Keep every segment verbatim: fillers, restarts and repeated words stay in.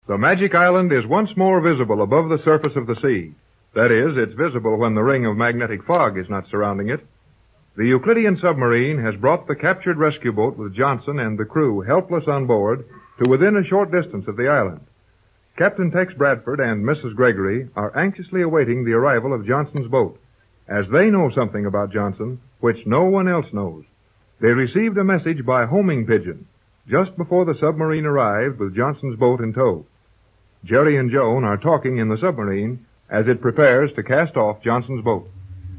The magic island is once more visible above the surface of the sea. That is, it's visible when the ring of magnetic fog is not surrounding it. The Euclidean submarine has brought the captured rescue boat with Johnson and the crew helpless on board to within a short distance of the island. Captain Tex Bradford and Missus Gregory are anxiously awaiting the arrival of Johnson's boat, as they know something about Johnson which no one else knows. They received a message by homing pigeon just before the submarine arrived with Johnson's boat in tow. Jerry and Joan are talking in the submarine as it prepares to cast off Johnson's boat.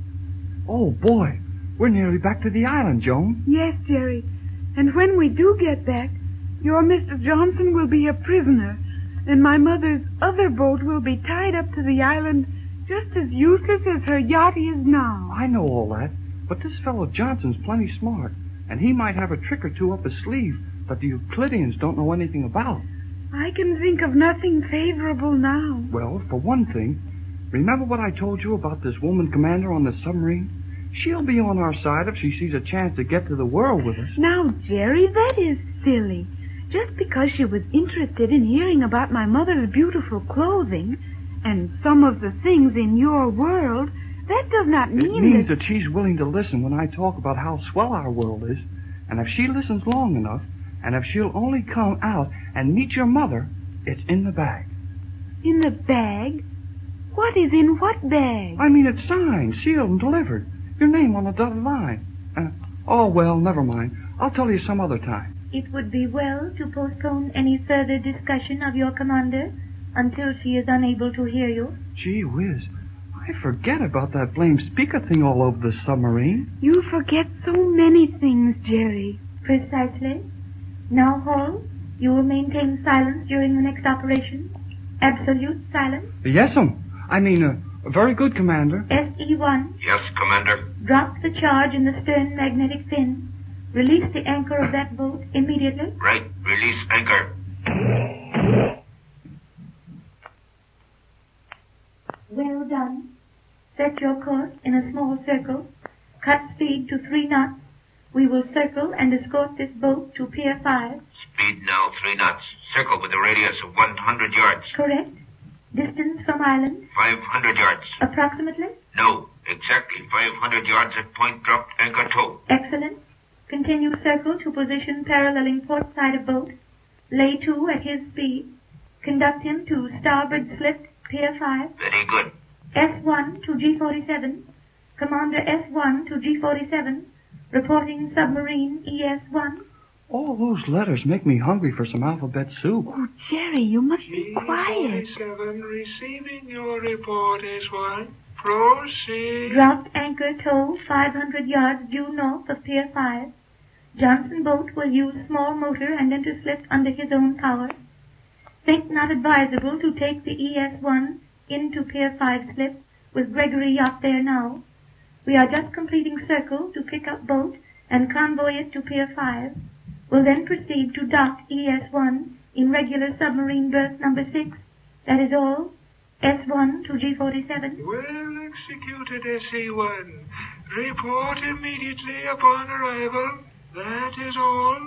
Oh, boy. We're nearly back to the island, Joan. Yes, Jerry. And when we do get back, your Mister Johnson will be a prisoner, and my mother's other boat will be tied up to the island just as useless as her yacht is now. I know all that, but this fellow Johnson's plenty smart, and he might have a trick or two up his sleeve that the Euclideans don't know anything about. I can think of nothing favorable now. Well, for one thing, remember what I told you about this woman commander on the submarine? She'll be on our side if she sees a chance to get to the world with us. Now, Jerry, that is silly. Just because she was interested in hearing about my mother's beautiful clothing and some of the things in your world, that does not mean It means that... that she's willing to listen when I talk about how swell our world is. And if she listens long enough, and if she'll only come out and meet your mother, it's in the bag. In the bag? What is in what bag? I mean, it's signed, sealed, and delivered. Your name on the dotted line. Uh, oh, well, never mind. I'll tell you some other time. It would be well to postpone any further discussion of your commander until she is unable to hear you. Gee whiz. I forget about that blame speaker thing all over the submarine. You forget so many things, Jerry. Precisely. Now, Hall, you will maintain silence during the next operation. Absolute silence. Yes'm. I mean, uh, very good, Commander. S E one. Yes, Commander. Drop the charge in the stern magnetic fin. Release the anchor of that boat immediately. Right. Release anchor. Well done. Set your course in a small circle. Cut speed to three knots. We will circle and escort this boat to Pier five. Speed now three knots. Circle with a radius of one hundred yards. Correct. Distance from island? five hundred yards. Approximately? No, exactly five hundred yards at point dropped anchor tow. Excellent. Continue circle to position paralleling port side of boat. Lay to at his speed. Conduct him to starboard slip Pier five. Very good. S one to G forty-seven. Commander S one to G forty-seven. Reporting submarine E S one. All those letters make me hungry for some alphabet soup. Oh, Jerry, you must be quiet. G forty-seven, receiving your report, S one. Proceed. Dropped anchor tow five hundred yards due north of Pier five. Johnson boat will use small motor and enter slip under his own power. Think not advisable to take the E S one into Pier five slip with Gregory yacht there now. We are just completing circle to pick up boat and convoy it to Pier five. We'll then proceed to dock E S one in regular submarine berth number six. That is all. S one to G forty-seven. Well executed, S E one. Report immediately upon arrival. That is all.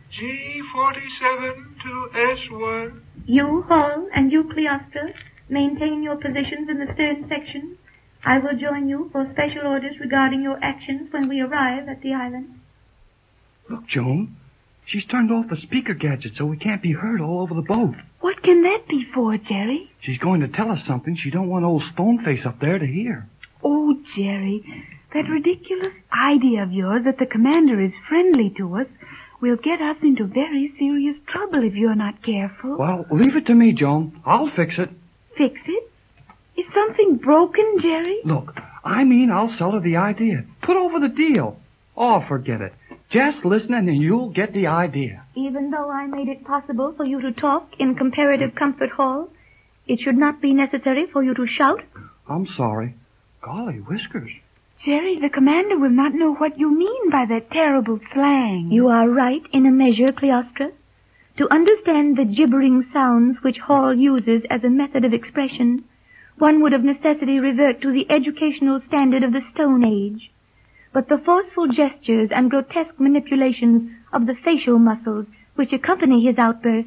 G forty-seven to S one. You, Hall, and you, Cleostra, maintain your positions in the stern section. I will join you for special orders regarding your actions when we arrive at the island. Look, Joan. She's turned off the speaker gadget so we can't be heard all over the boat. What can that be for, Jerry? She's going to tell us something she don't want old Stoneface up there to hear. Oh, Jerry, that ridiculous idea of yours that the commander is friendly to us will get us into very serious trouble if you're not careful. Well, leave it to me, Joan. I'll fix it. Fix it? Is something broken, Jerry? Look, I mean I'll sell her the idea. Put over the deal. Oh, forget it. Just listen and you'll get the idea. Even though I made it possible for you to talk in comparative comfort, Hall, it should not be necessary for you to shout. I'm sorry. Golly whiskers. Jerry, the commander will not know what you mean by that terrible slang. You are right in a measure, Cleostra. To understand the gibbering sounds which Hall uses as a method of expression, one would of necessity revert to the educational standard of the Stone Age. But the forceful gestures and grotesque manipulations of the facial muscles which accompany his outbursts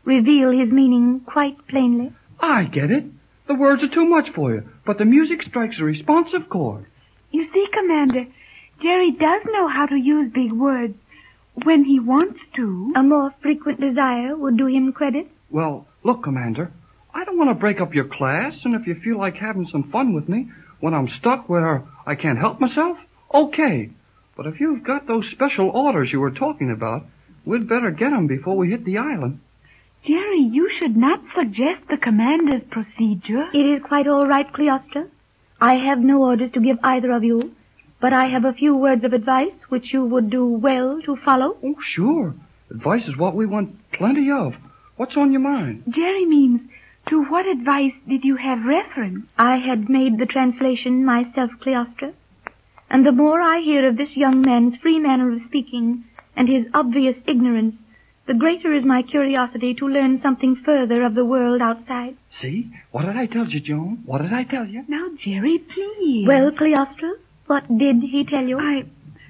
reveal his meaning quite plainly? I get it. The words are too much for you, but the music strikes a responsive chord. You see, Commander, Jerry does know how to use big words when he wants to. A more frequent desire would do him credit. Well, look, Commander, I don't want to break up your class, and if you feel like having some fun with me when I'm stuck where I can't help myself, okay. But if you've got those special orders you were talking about, we'd better get 'em before we hit the island. Jerry, you should not suggest the Commander's procedure. It is quite all right, Cleostra. I have no orders to give either of you, but I have a few words of advice which you would do well to follow. Oh, sure. Advice is what we want plenty of. What's on your mind? Jerry means, to what advice did you have reference? I had made the translation myself, Cleostra, and the more I hear of this young man's free manner of speaking and his obvious ignorance, the greater is my curiosity to learn something further of the world outside. See? What did I tell you, Joan? What did I tell you? Now, Jerry, please. Well, Cleostra, what did he tell you? I...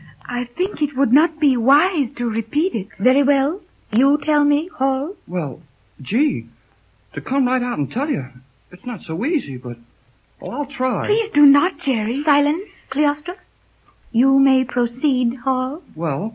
I think it would not be wise to repeat it. Very well. You tell me, Hall. Well, gee, to come right out and tell you, it's not so easy, but, well, I'll try. Please do not, Jerry. Silence, Cleostra. You may proceed, Hall. Well,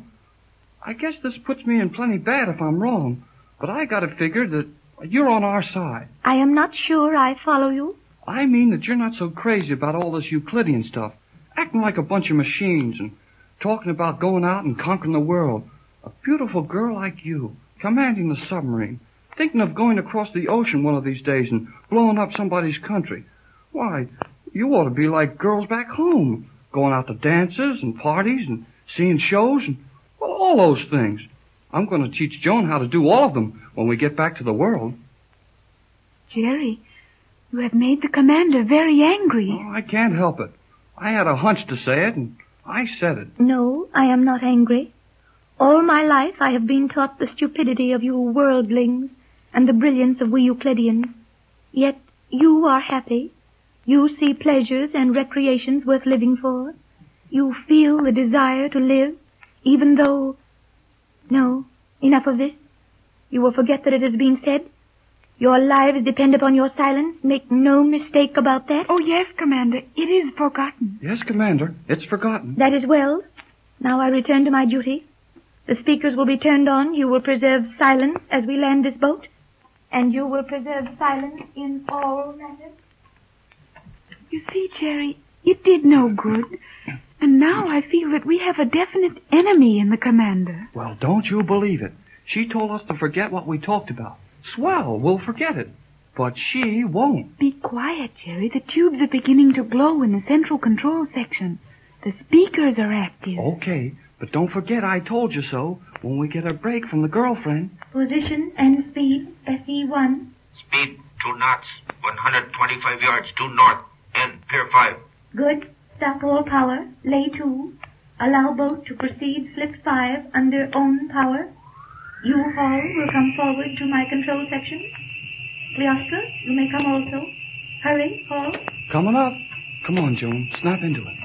I guess this puts me in plenty bad if I'm wrong, but I got it figured that you're on our side. I am not sure I follow you. I mean that you're not so crazy about all this Euclidean stuff, acting like a bunch of machines and talking about going out and conquering the world. A beautiful girl like you, commanding the submarine, thinking of going across the ocean one of these days and blowing up somebody's country. Why, you ought to be like girls back home, going out to dances and parties and seeing shows and, well, all those things. I'm going to teach Joan how to do all of them when we get back to the world. Jerry, you have made the Commander very angry. Oh, I can't help it. I had a hunch to say it, and I said it. No, I am not angry. All my life I have been taught the stupidity of you worldlings and the brilliance of we Euclideans. Yet you are happy. You see pleasures and recreations worth living for. You feel the desire to live, even though... No, enough of this. You will forget that it has been said. Your lives depend upon your silence. Make no mistake about that. Oh, yes, Commander. It is forgotten. Yes, Commander. It's forgotten. That is well. Now I return to my duty. The speakers will be turned on. You will preserve silence as we land this boat. And you will preserve silence in all matters. You see, Jerry, it did no good. And now I feel that we have a definite enemy in the Commander. Well, don't you believe it. She told us to forget what we talked about. Swell, we'll forget it. But she won't. Be quiet, Jerry. The tubes are beginning to glow in the central control section. The speakers are active. Okay, but don't forget I told you so when we get a break from the girlfriend. Position and speed, S E one. Speed, two knots, one hundred twenty-five yards due north, and Pier five. Good. Stop all power. Lay two. Allow boat to proceed. Slip five under own power. You, Hall, will come forward to my control section. Cleostra, you may come also. Hurry, Hall. Coming up. Come on, Joan. Snap into it.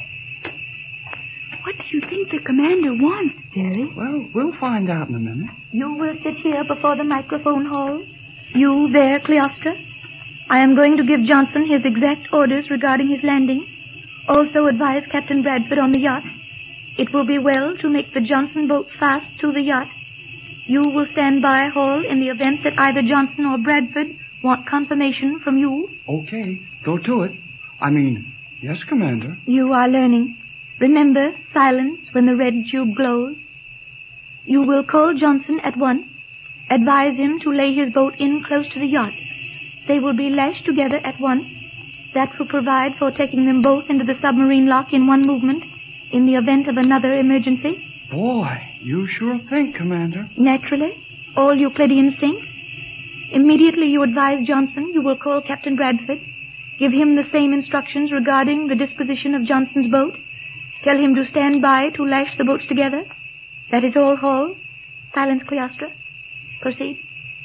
What do you think the Commander wants, Jerry? Well, we'll find out in a minute. You will sit here before the microphone, Hall. You there, Cleostra. I am going to give Johnson his exact orders regarding his landing. Also advise Captain Bradford on the yacht. It will be well to make the Johnson boat fast to the yacht. You will stand by, Hall, in the event that either Johnson or Bradford want confirmation from you. Okay, go to it. I mean, yes, Commander. You are learning. Remember, silence when the red tube glows. You will call Johnson at once. Advise him to lay his boat in close to the yacht. They will be lashed together at once. That will provide for taking them both into the submarine lock in one movement in the event of another emergency. Boy, you sure think, Commander. Naturally, all Euclideans think. Immediately you advise Johnson, you will call Captain Bradford. Give him the same instructions regarding the disposition of Johnson's boat. Tell him to stand by to lash the boats together. That is all, Hall. Silence, Cleostra. Proceed.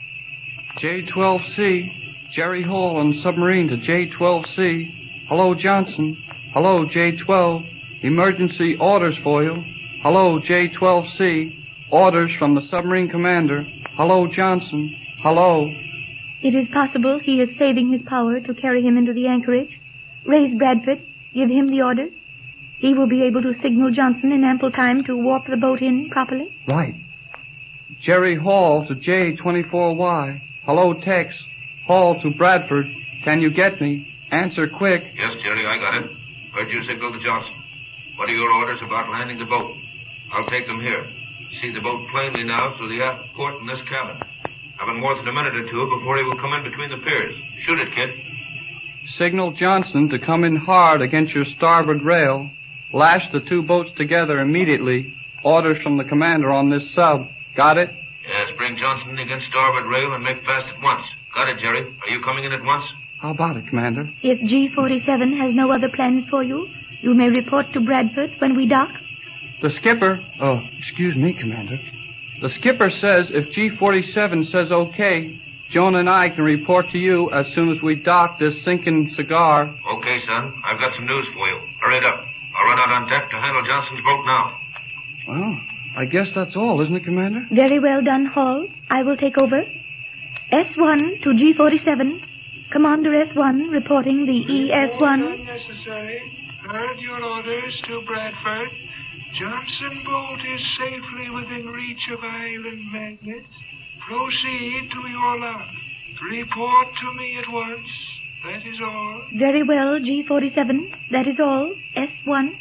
J twelve C. Jerry Hall on submarine to J twelve C. Hello, Johnson. Hello, J twelve. Emergency orders for you. Hello, J twelve C. Orders from the submarine commander. Hello, Johnson. Hello? It is possible he is saving his power to carry him into the anchorage. Raise Bradford. Give him the orders. He will be able to signal Johnson in ample time to warp the boat in properly. Right. Jerry Hall to J twenty-four Y. Hello, Tex. Hall to Bradford. Can you get me? Answer quick. Yes, Jerry, I got it. Heard you signal to Johnson. What are your orders about landing the boat? I'll take them here. See the boat plainly now through the aft port in this cabin. Haven't more than a minute or two before he will come in between the piers. Shoot it, kid. Signal Johnson to come in hard against your starboard rail. Lash the two boats together immediately. Orders from the commander on this sub. Got it? Yes, bring Johnson against starboard rail and make fast at once. Got it, Jerry. Are you coming in at once? How about it, Commander? If G forty-seven has no other plans for you, you may report to Bradford when we dock. The skipper... Oh, excuse me, Commander. The skipper says if G forty-seven says okay, Joan and I can report to you as soon as we dock this sinking cigar. Okay, son. I've got some news for you. Hurry it up. I'll run out on deck to handle Johnson's boat now. Well, I guess that's all, isn't it, Commander? Very well done, Hall. I will take over. S one to G forty-seven. Commander S one reporting the E S one. Unnecessary. Heard your orders to Bradford. Johnson boat is safely within reach of Island Magnet. Proceed to your lock. Report to me at once. That is all. Very well, G forty-seven. That is all. S one.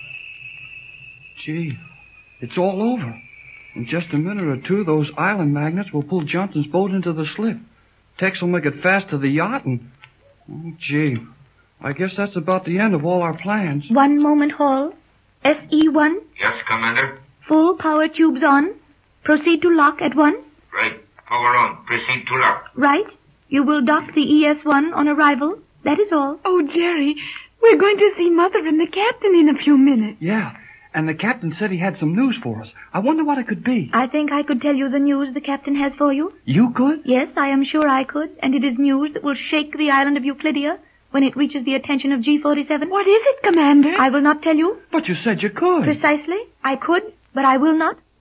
Gee, it's all over. In just a minute or two, those island magnets will pull Johnson's boat into the slip. Tex will make it fast to the yacht and... Oh, gee, I guess that's about the end of all our plans. One moment, Hall. S E one. Yes, Commander? Full power tubes on. Proceed to lock at once. Right. Power on. Proceed to lock. Right. You will dock the E S one on arrival. That is all. Oh, Jerry, we're going to see Mother and the captain in a few minutes. Yeah, and the captain said he had some news for us. I wonder what it could be. I think I could tell you the news the captain has for you. You could? Yes, I am sure I could. And it is news that will shake the island of Euclidia when it reaches the attention of G forty-seven. What is it, Commander? I will not tell you. But you said you could. Precisely. I could, but I will not.